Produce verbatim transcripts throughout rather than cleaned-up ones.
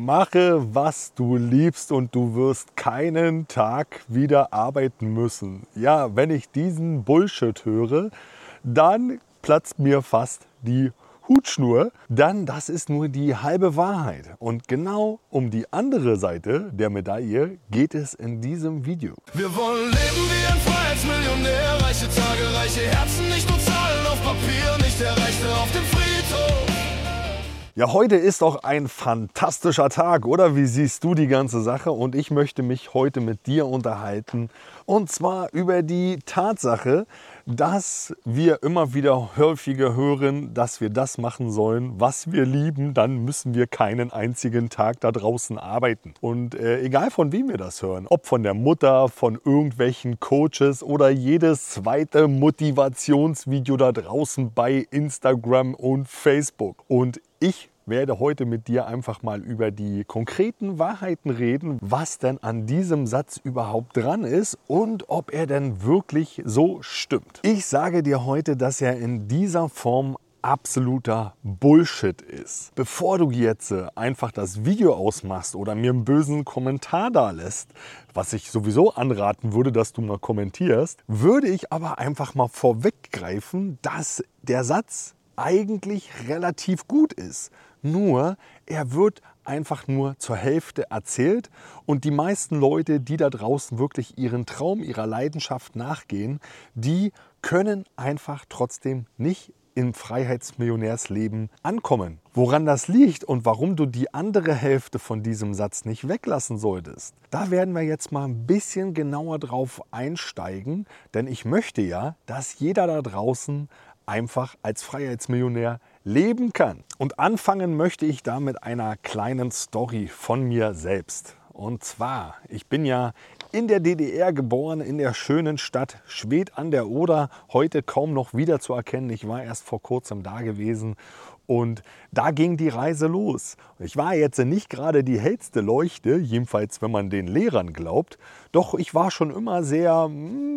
Mache, was du liebst und du wirst keinen Tag wieder arbeiten müssen. Ja, wenn ich diesen Bullshit höre, dann platzt mir fast die Hutschnur, dann das ist nur die halbe Wahrheit. Und genau um die andere Seite der Medaille geht es in diesem Video. Wir wollen leben wie ein Freiheitsmillionär, reiche Tage, reiche Herzen, nicht nur Zahlen auf Papier, nicht der Reichste auf dem Friedhof. Ja, heute ist doch ein fantastischer Tag, oder? Wie siehst du die ganze Sache? Und ich möchte mich heute mit dir unterhalten. Und zwar über die Tatsache, dass wir immer wieder häufiger hören, dass wir das machen sollen, was wir lieben. Dann müssen wir keinen einzigen Tag da draußen arbeiten. Und äh, egal von wem wir das hören, ob von der Mutter, von irgendwelchen Coaches oder jedes zweite Motivationsvideo da draußen bei Instagram und Facebook. Und ich werde heute mit dir einfach mal über die konkreten Wahrheiten reden, was denn an diesem Satz überhaupt dran ist und ob er denn wirklich so stimmt. Ich sage dir heute, dass er in dieser Form absoluter Bullshit ist. Bevor du jetzt einfach das Video ausmachst oder mir einen bösen Kommentar da lässt, was ich sowieso anraten würde, dass du mal kommentierst, würde ich aber einfach mal vorweggreifen, dass der Satz eigentlich relativ gut ist. Nur, er wird einfach nur zur Hälfte erzählt und die meisten Leute, die da draußen wirklich ihren Traum, ihrer Leidenschaft nachgehen, die können einfach trotzdem nicht im Freiheitsmillionärsleben ankommen. Woran das liegt und warum du die andere Hälfte von diesem Satz nicht weglassen solltest, da werden wir jetzt mal ein bisschen genauer drauf einsteigen, denn ich möchte ja, dass jeder da draußen einfach als Freiheitsmillionär leben kann. Und anfangen möchte ich da mit einer kleinen Story von mir selbst. Und zwar, ich bin ja in der D D R geboren, in der schönen Stadt Schwedt an der Oder. Heute kaum noch wiederzuerkennen. Ich war erst vor kurzem da gewesen. Und da ging die Reise los. Ich war jetzt nicht gerade die hellste Leuchte, jedenfalls wenn man den Lehrern glaubt. Doch ich war schon immer sehr,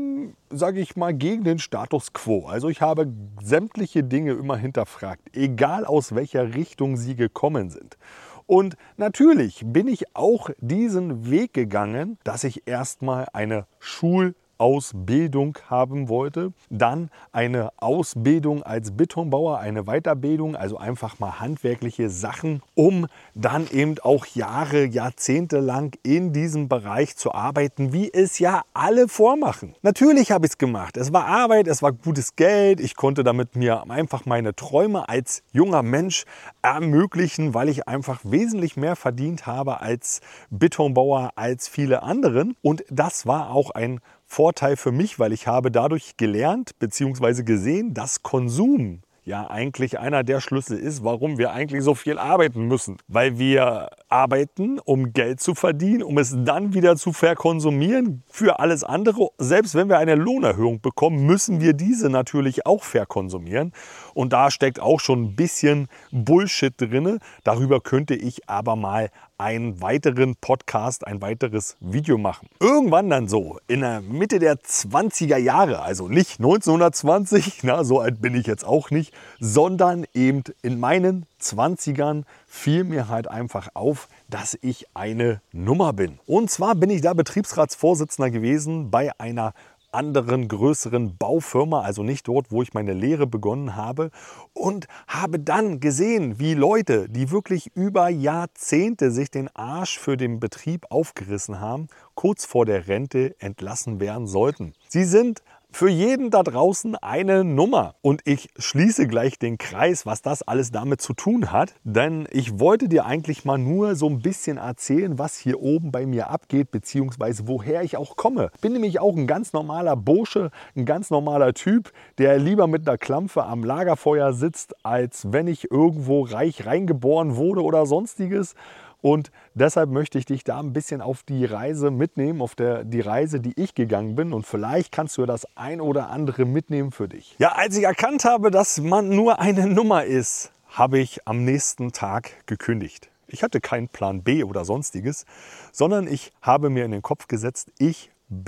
sage ich mal, gegen den Status quo. Also ich habe sämtliche Dinge immer hinterfragt, egal aus welcher Richtung sie gekommen sind. Und natürlich bin ich auch diesen Weg gegangen, dass ich erstmal eine Schul- Ausbildung haben wollte, dann eine Ausbildung als Betonbauer, eine Weiterbildung, also einfach mal handwerkliche Sachen, um dann eben auch Jahre, Jahrzehnte lang in diesem Bereich zu arbeiten, wie es ja alle vormachen. Natürlich habe ich es gemacht. Es war Arbeit, es war gutes Geld. Ich konnte damit mir einfach meine Träume als junger Mensch ermöglichen, weil ich einfach wesentlich mehr verdient habe als Betonbauer, als viele anderen. Und das war auch ein Vorteil für mich, weil ich habe dadurch gelernt bzw. gesehen, dass Konsum ja eigentlich einer der Schlüssel ist, warum wir eigentlich so viel arbeiten müssen. Weil wir arbeiten, um Geld zu verdienen, um es dann wieder zu verkonsumieren für alles andere. Selbst wenn wir eine Lohnerhöhung bekommen, müssen wir diese natürlich auch verkonsumieren. Und da steckt auch schon ein bisschen Bullshit drin. Darüber könnte ich aber mal einen weiteren Podcast, ein weiteres Video machen. Irgendwann dann so in der Mitte der zwanziger Jahre, also nicht neunzehnhundertzwanzig, na, so alt bin ich jetzt auch nicht, sondern eben in meinen zwanzigern fiel mir halt einfach auf, dass ich eine Nummer bin. Und zwar bin ich da Betriebsratsvorsitzender gewesen bei einer anderen größeren Baufirma, also nicht dort, wo ich meine Lehre begonnen habe, und habe dann gesehen, wie Leute, die wirklich über Jahrzehnte sich den Arsch für den Betrieb aufgerissen haben, kurz vor der Rente entlassen werden sollten. Sie sind für jeden da draußen eine Nummer. Und ich schließe gleich den Kreis, was das alles damit zu tun hat. Denn ich wollte dir eigentlich mal nur so ein bisschen erzählen, was hier oben bei mir abgeht, beziehungsweise woher ich auch komme. Bin nämlich auch ein ganz normaler Bursche, ein ganz normaler Typ, der lieber mit einer Klampfe am Lagerfeuer sitzt, als wenn ich irgendwo reich reingeboren wurde oder sonstiges. Und deshalb möchte ich dich da ein bisschen auf die Reise mitnehmen, auf der, die Reise, die ich gegangen bin. Und vielleicht kannst du das ein oder andere mitnehmen für dich. Ja, als ich erkannt habe, dass man nur eine Nummer ist, habe ich am nächsten Tag gekündigt. Ich hatte keinen Plan B oder sonstiges, sondern ich habe mir in den Kopf gesetzt, ich bin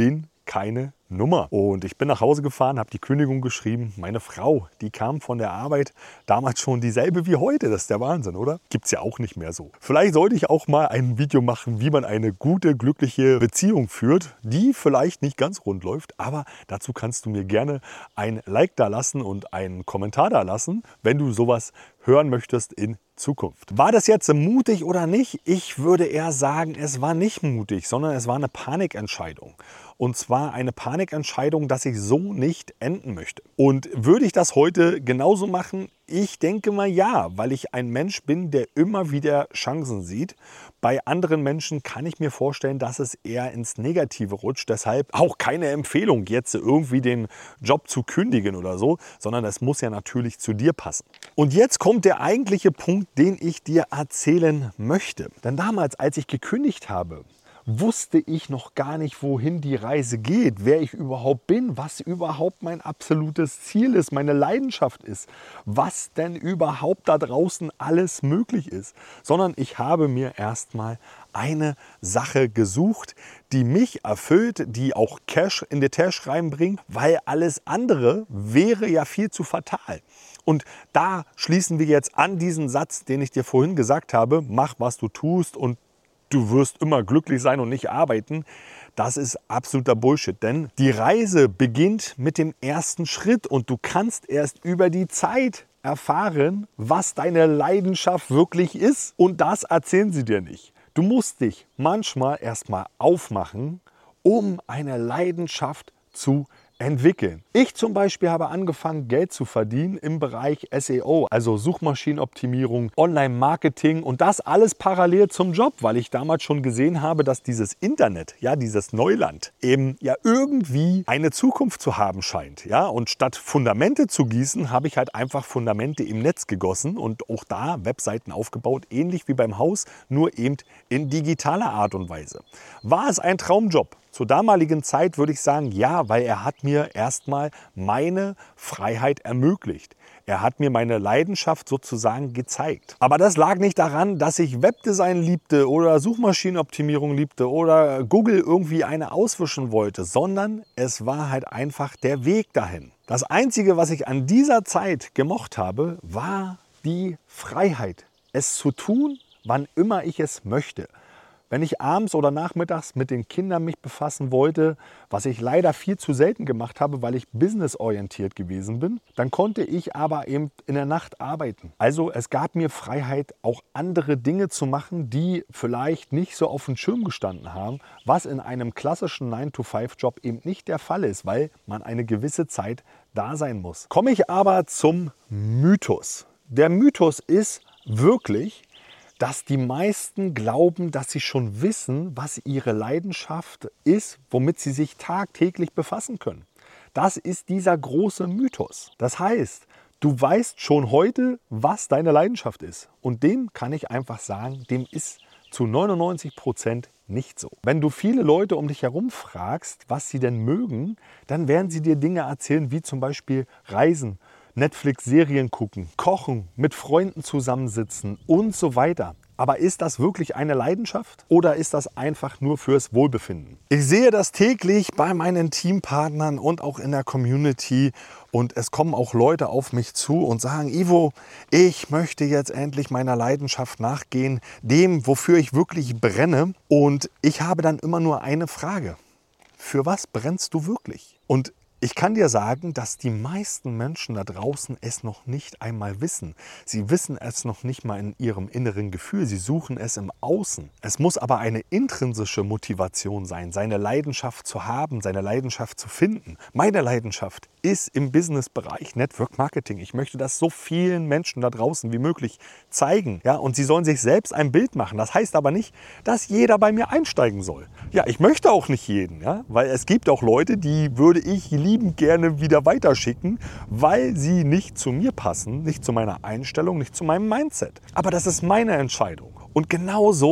keine Nummer. Und ich bin nach Hause gefahren, habe die Kündigung geschrieben. Meine Frau, die kam von der Arbeit, damals schon dieselbe wie heute. Das ist der Wahnsinn, oder? Gibt es ja auch nicht mehr so. Vielleicht sollte ich auch mal ein Video machen, wie man eine gute, glückliche Beziehung führt, die vielleicht nicht ganz rund läuft. Aber dazu kannst du mir gerne ein Like da lassen und einen Kommentar da lassen, wenn du sowas hören möchtest in Zukunft. War das jetzt mutig oder nicht? Ich würde eher sagen, es war nicht mutig, sondern es war eine Panikentscheidung. Und zwar eine Panikentscheidung, dass ich so nicht enden möchte. Und würde ich das heute genauso machen? Ich denke mal ja, weil ich ein Mensch bin, der immer wieder Chancen sieht. Bei anderen Menschen kann ich mir vorstellen, dass es eher ins Negative rutscht. Deshalb auch keine Empfehlung, jetzt irgendwie den Job zu kündigen oder so, sondern das muss ja natürlich zu dir passen. Und jetzt kommt der eigentliche Punkt, den ich dir erzählen möchte. Denn damals, als ich gekündigt habe, wusste ich noch gar nicht, wohin die Reise geht, wer ich überhaupt bin, was überhaupt mein absolutes Ziel ist, meine Leidenschaft ist, was denn überhaupt da draußen alles möglich ist, sondern ich habe mir erstmal eine Sache gesucht, die mich erfüllt, die auch Cash in die Tasche reinbringt, weil alles andere wäre ja viel zu fatal. Und da schließen wir jetzt an diesen Satz, den ich dir vorhin gesagt habe, mach, was du tust und du wirst immer glücklich sein und nicht arbeiten. Das ist absoluter Bullshit, denn die Reise beginnt mit dem ersten Schritt und du kannst erst über die Zeit erfahren, was deine Leidenschaft wirklich ist. Und das erzählen sie dir nicht. Du musst dich manchmal erstmal aufmachen, um eine Leidenschaft zu entwickeln. Ich zum Beispiel habe angefangen, Geld zu verdienen im Bereich S E O, also Suchmaschinenoptimierung, Online-Marketing und das alles parallel zum Job, weil ich damals schon gesehen habe, dass dieses Internet, ja, dieses Neuland, eben ja irgendwie eine Zukunft zu haben scheint. Ja? Und statt Fundamente zu gießen, habe ich halt einfach Fundamente im Netz gegossen und auch da Webseiten aufgebaut, ähnlich wie beim Haus, nur eben in digitaler Art und Weise. War es ein Traumjob? Zur damaligen Zeit würde ich sagen, ja, weil er hat mir erstmal meine Freiheit ermöglicht. Er hat mir meine Leidenschaft sozusagen gezeigt. Aber das lag nicht daran, dass ich Webdesign liebte oder Suchmaschinenoptimierung liebte oder Google irgendwie eine auswischen wollte, sondern es war halt einfach der Weg dahin. Das Einzige, was ich an dieser Zeit gemocht habe, war die Freiheit, es zu tun, wann immer ich es möchte. Wenn ich abends oder nachmittags mit den Kindern mich befassen wollte, was ich leider viel zu selten gemacht habe, weil ich businessorientiert gewesen bin, dann konnte ich aber eben in der Nacht arbeiten. Also es gab mir Freiheit, auch andere Dinge zu machen, die vielleicht nicht so auf dem Schirm gestanden haben, was in einem klassischen nine to five Job eben nicht der Fall ist, weil man eine gewisse Zeit da sein muss. Komme ich aber zum Mythos. Der Mythos ist wirklich, dass die meisten glauben, dass sie schon wissen, was ihre Leidenschaft ist, womit sie sich tagtäglich befassen können. Das ist dieser große Mythos. Das heißt, du weißt schon heute, was deine Leidenschaft ist. Und dem kann ich einfach sagen, dem ist zu neunundneunzig Prozent nicht so. Wenn du viele Leute um dich herum fragst, was sie denn mögen, dann werden sie dir Dinge erzählen, wie zum Beispiel Reisen, Netflix-Serien gucken, kochen, mit Freunden zusammensitzen und so weiter. Aber ist das wirklich eine Leidenschaft oder ist das einfach nur fürs Wohlbefinden? Ich sehe das täglich bei meinen Teampartnern und auch in der Community und es kommen auch Leute auf mich zu und sagen, Ivo, ich möchte jetzt endlich meiner Leidenschaft nachgehen, dem, wofür ich wirklich brenne. Und ich habe dann immer nur eine Frage. Für was brennst du wirklich? Und ich kann dir sagen, dass die meisten Menschen da draußen es noch nicht einmal wissen. Sie wissen es noch nicht mal in ihrem inneren Gefühl. Sie suchen es im Außen. Es muss aber eine intrinsische Motivation sein, seine Leidenschaft zu haben, seine Leidenschaft zu finden. Meine Leidenschaft ist im Businessbereich Network Marketing. Ich möchte das so vielen Menschen da draußen wie möglich zeigen. Ja, und sie sollen sich selbst ein Bild machen. Das heißt aber nicht, dass jeder bei mir einsteigen soll. Ja, ich möchte auch nicht jeden, ja, weil es gibt auch Leute, die würde ich liebend gerne wieder weiterschicken, weil sie nicht zu mir passen, nicht zu meiner Einstellung, nicht zu meinem Mindset. Aber das ist meine Entscheidung. Und genauso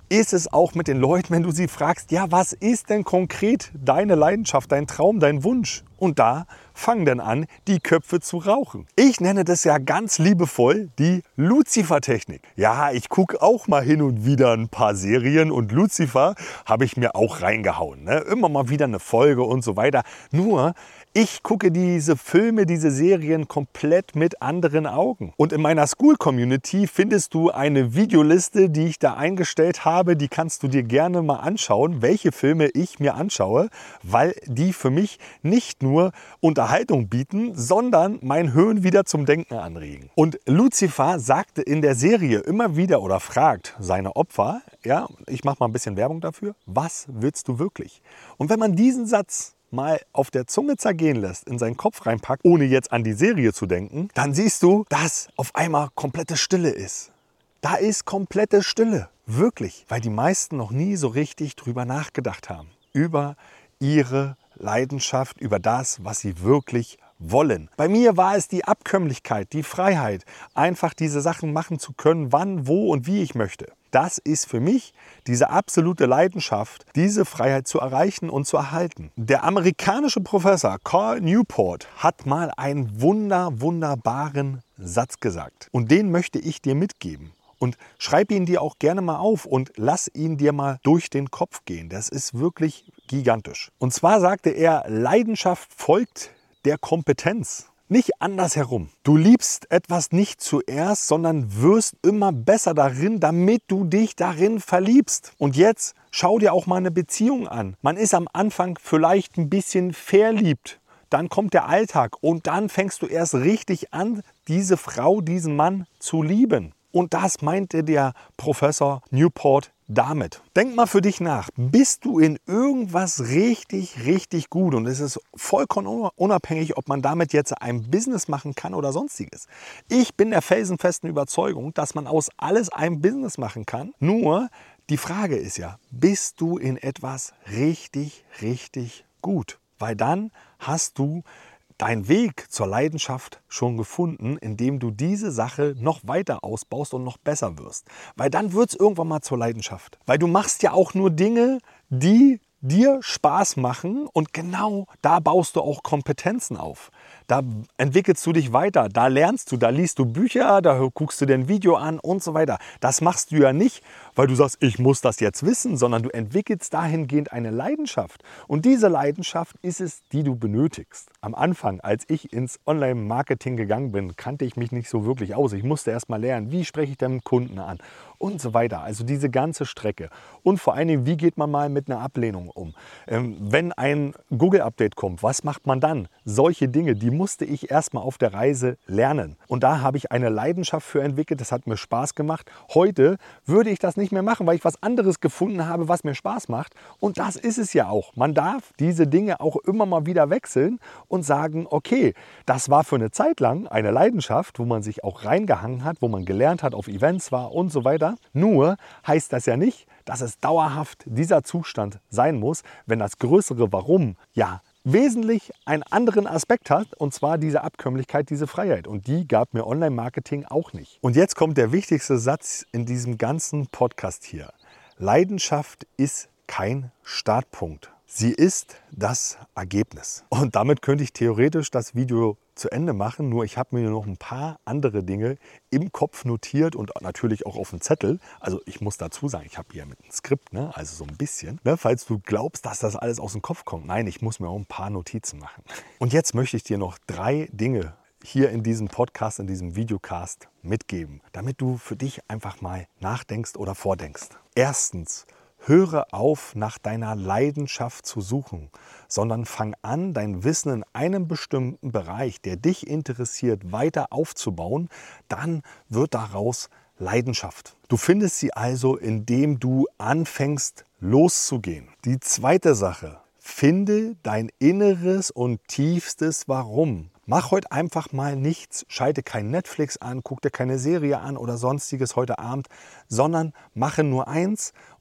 ist es auch mit den Leuten, wenn du sie fragst, ja, was ist denn konkret deine Leidenschaft, dein Traum, dein Wunsch? Und da fangen dann an, die Köpfe zu rauchen. Ich nenne das ja ganz liebevoll die Lucifer-Technik. Ja, ich gucke auch mal hin und wieder ein paar Serien und Lucifer habe ich mir auch reingehauen. Ne? Immer mal wieder eine Folge und so weiter. Nur, ich gucke diese Filme, diese Serien komplett mit anderen Augen. Und in meiner School-Community findest du eine Videoliste, die ich da eingestellt habe. Die kannst du dir gerne mal anschauen, welche Filme ich mir anschaue, weil die für mich nicht nur Unterhaltung bieten, sondern mein Hirn wieder zum Denken anregen. Und Lucifer sagte in der Serie immer wieder oder fragt seine Opfer, ja, ich mache mal ein bisschen Werbung dafür, was willst du wirklich? Und wenn man diesen Satz mal auf der Zunge zergehen lässt, in seinen Kopf reinpackt, ohne jetzt an die Serie zu denken, dann siehst du, dass auf einmal komplette Stille ist. Da ist komplette Stille. Wirklich. Weil die meisten noch nie so richtig drüber nachgedacht haben. Über ihre Leidenschaft, über das, was sie wirklich wollen. Bei mir war es die Abkömmlichkeit, die Freiheit, einfach diese Sachen machen zu können, wann, wo und wie ich möchte. Das ist für mich diese absolute Leidenschaft, diese Freiheit zu erreichen und zu erhalten. Der amerikanische Professor Cal Newport hat mal einen wunder, wunderbaren Satz gesagt. Und den möchte ich dir mitgeben. Und schreib ihn dir auch gerne mal auf und lass ihn dir mal durch den Kopf gehen. Das ist wirklich gigantisch. Und zwar sagte er, Leidenschaft folgt der Kompetenz. Nicht andersherum. Du liebst etwas nicht zuerst, sondern wirst immer besser darin, damit du dich darin verliebst. Und jetzt schau dir auch mal eine Beziehung an. Man ist am Anfang vielleicht ein bisschen verliebt. Dann kommt der Alltag und dann fängst du erst richtig an, diese Frau, diesen Mann zu lieben. Und das meinte der Professor Newport damit. Denk mal für dich nach. Bist du in irgendwas richtig, richtig gut? Und es ist vollkommen unabhängig, ob man damit jetzt ein Business machen kann oder sonstiges. Ich bin der felsenfesten Überzeugung, dass man aus alles ein Business machen kann. Nur die Frage ist ja, bist du in etwas richtig, richtig gut? Weil dann hast du deinen Weg zur Leidenschaft schon gefunden, indem du diese Sache noch weiter ausbaust und noch besser wirst. Weil dann wird es irgendwann mal zur Leidenschaft. Weil du machst ja auch nur Dinge, die dir Spaß machen und genau da baust du auch Kompetenzen auf. Da entwickelst du dich weiter, da lernst du, da liest du Bücher, da guckst du dir ein Video an und so weiter. Das machst du ja nicht, weil du sagst, ich muss das jetzt wissen, sondern du entwickelst dahingehend eine Leidenschaft. Und diese Leidenschaft ist es, die du benötigst. Am Anfang, als ich ins Online-Marketing gegangen bin, kannte ich mich nicht so wirklich aus. Ich musste erst mal lernen, wie spreche ich denn Kunden an und so weiter. Also diese ganze Strecke. Und vor allen Dingen, wie geht man mal mit einer Ablehnung um? Ähm, wenn ein Google-Update kommt, was macht man dann? Solche Dinge, die musste ich erst mal auf der Reise lernen. Und da habe ich eine Leidenschaft für entwickelt. Das hat mir Spaß gemacht. Heute würde ich das nicht mehr machen, weil ich was anderes gefunden habe, was mir Spaß macht. Und das ist es ja auch. Man darf diese Dinge auch immer mal wieder wechseln und sagen, okay, das war für eine Zeit lang eine Leidenschaft, wo man sich auch reingehangen hat, wo man gelernt hat, auf Events war und so weiter. Nur heißt das ja nicht, dass es dauerhaft dieser Zustand sein muss, wenn das größere Warum ja wesentlich einen anderen Aspekt hat, und zwar diese Abkömmlichkeit, diese Freiheit. Und die gab mir Online-Marketing auch nicht. Und jetzt kommt der wichtigste Satz in diesem ganzen Podcast hier. Leidenschaft ist kein Startpunkt. Sie ist das Ergebnis. Und damit könnte ich theoretisch das Video zu Ende machen, nur ich habe mir noch ein paar andere Dinge im Kopf notiert und natürlich auch auf dem Zettel. Also ich muss dazu sagen, ich habe hier mit einem Skript, ne? Also so ein bisschen, ne? Falls du glaubst, dass das alles aus dem Kopf kommt. Nein, ich muss mir auch ein paar Notizen machen. Und jetzt möchte ich dir noch drei Dinge hier in diesem Podcast, in diesem Videocast mitgeben, damit du für dich einfach mal nachdenkst oder vordenkst. Erstens, höre auf, nach deiner Leidenschaft zu suchen, sondern fang an, dein Wissen in einem bestimmten Bereich, der dich interessiert, weiter aufzubauen. Dann wird daraus Leidenschaft. Du findest sie also, indem du anfängst, loszugehen. Die zweite Sache, finde dein inneres und tiefstes Warum. Mach heute einfach mal nichts, schalte kein Netflix an, guck dir keine Serie an oder sonstiges heute Abend, sondern mache nur eins,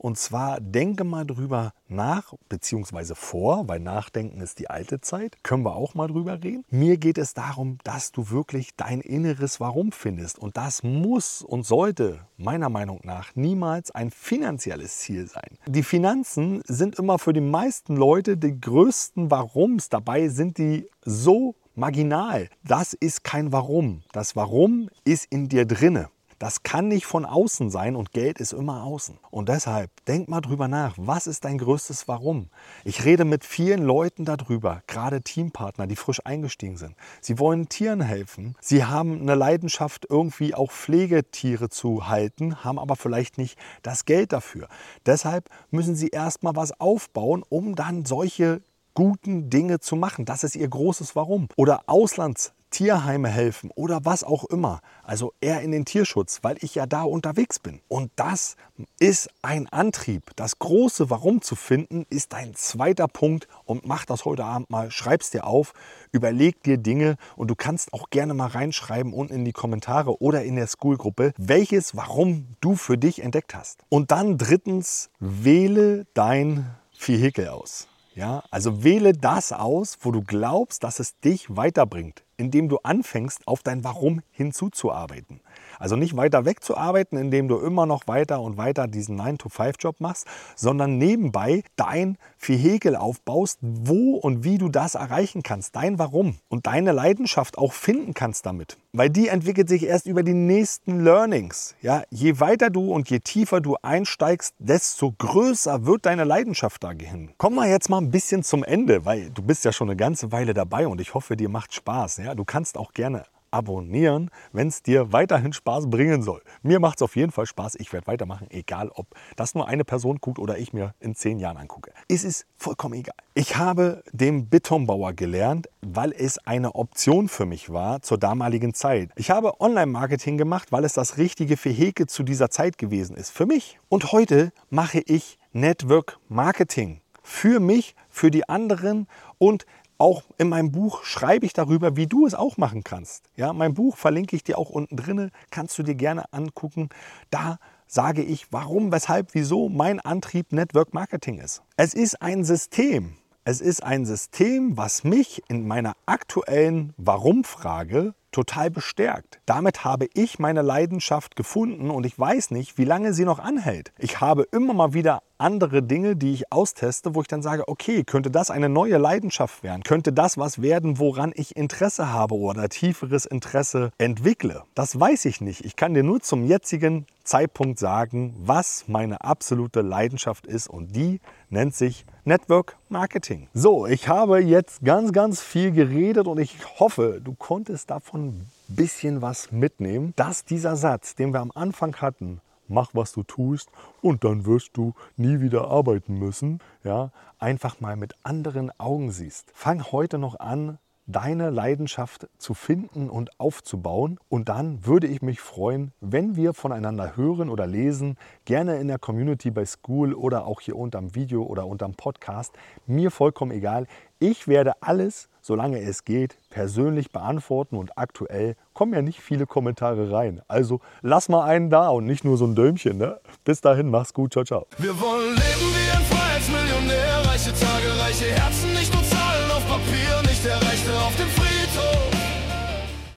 Und zwar denke mal drüber nach, beziehungsweise vor, weil Nachdenken ist die alte Zeit. Können wir auch mal drüber reden. Mir geht es darum, dass du wirklich dein inneres Warum findest. Und das muss und sollte meiner Meinung nach niemals ein finanzielles Ziel sein. Die Finanzen sind immer für die meisten Leute die größten Warums. Dabei sind die so marginal. Das ist kein Warum. Das Warum ist in dir drinne. Das kann nicht von außen sein und Geld ist immer außen. Und deshalb, denk mal drüber nach, was ist dein größtes Warum? Ich rede mit vielen Leuten darüber, gerade Teampartner, die frisch eingestiegen sind. Sie wollen Tieren helfen, sie haben eine Leidenschaft, irgendwie auch Pflegetiere zu halten, haben aber vielleicht nicht das Geld dafür. Deshalb müssen sie erstmal was aufbauen, um dann solche guten Dinge zu machen. Das ist ihr großes Warum. Oder Auslands Tierheime helfen oder was auch immer. Also eher in den Tierschutz, weil ich ja da unterwegs bin. Und das ist ein Antrieb. Das große Warum zu finden, ist dein zweiter Punkt. Und mach das heute Abend mal. Schreib's dir auf, überleg dir Dinge und du kannst auch gerne mal reinschreiben unten in die Kommentare oder in der School-Gruppe, welches Warum du für dich entdeckt hast. Und dann drittens, wähle dein Vehikel aus. Ja, also wähle das aus, wo du glaubst, dass es dich weiterbringt, indem du anfängst, auf dein Warum hinzuzuarbeiten. Also nicht weiter wegzuarbeiten, indem du immer noch weiter und weiter diesen nine to five Job machst, sondern nebenbei dein Vehikel aufbaust, wo und wie du das erreichen kannst, dein Warum und deine Leidenschaft auch finden kannst damit. Weil die entwickelt sich erst über die nächsten Learnings. Ja, je weiter du und je tiefer du einsteigst, desto größer wird deine Leidenschaft dahin. Kommen wir jetzt mal ein bisschen zum Ende, weil du bist ja schon eine ganze Weile dabei und ich hoffe, dir macht Spaß. Ja, du kannst auch gerne abonnieren, wenn es dir weiterhin Spaß bringen soll. Mir macht es auf jeden Fall Spaß. Ich werde weitermachen, egal ob das nur eine Person guckt oder ich mir in zehn Jahren angucke. Es ist vollkommen egal. Ich habe den Betonbauer gelernt, weil es eine Option für mich war zur damaligen Zeit. Ich habe Online-Marketing gemacht, weil es das richtige Vehikel zu dieser Zeit gewesen ist. Für mich. Und heute mache ich Network Marketing. Für mich, für die anderen und auch in meinem Buch schreibe ich darüber, wie du es auch machen kannst. Ja, mein Buch verlinke ich dir auch unten drin, kannst du dir gerne angucken. Da sage ich, warum, weshalb, wieso mein Antrieb Network Marketing ist. Es ist ein System. Es ist ein System, was mich in meiner aktuellen Warum-Frage total bestärkt. Damit habe ich meine Leidenschaft gefunden und ich weiß nicht, wie lange sie noch anhält. Ich habe immer mal wieder andere Dinge, die ich austeste, wo ich dann sage, okay, könnte das eine neue Leidenschaft werden? Könnte das was werden, woran ich Interesse habe oder tieferes Interesse entwickle? Das weiß ich nicht. Ich kann dir nur zum jetzigen Zeitpunkt sagen, was meine absolute Leidenschaft ist und die nennt sich Network Marketing. So, ich habe jetzt ganz, ganz viel geredet und ich hoffe, du konntest davon ein bisschen was mitnehmen, dass dieser Satz, den wir am Anfang hatten, mach, was du tust und dann wirst du nie wieder arbeiten müssen, ja, einfach mal mit anderen Augen siehst. Fang heute noch an, deine Leidenschaft zu finden und aufzubauen. Und dann würde ich mich freuen, wenn wir voneinander hören oder lesen, gerne in der Community bei School oder auch hier unterm Video oder unterm Podcast. Mir vollkommen egal. Ich werde alles, solange es geht, persönlich beantworten und aktuell kommen ja nicht viele Kommentare rein. Also lass mal einen da und nicht nur so ein Däumchen. Ne? Bis dahin, mach's gut, ciao, ciao. Wir wollen leben wie ein Freiheitsmillionär, reiche Tage, reiche Herzen, nicht nur Zahlen auf Papier, nicht der Rechte auf dem Frieden.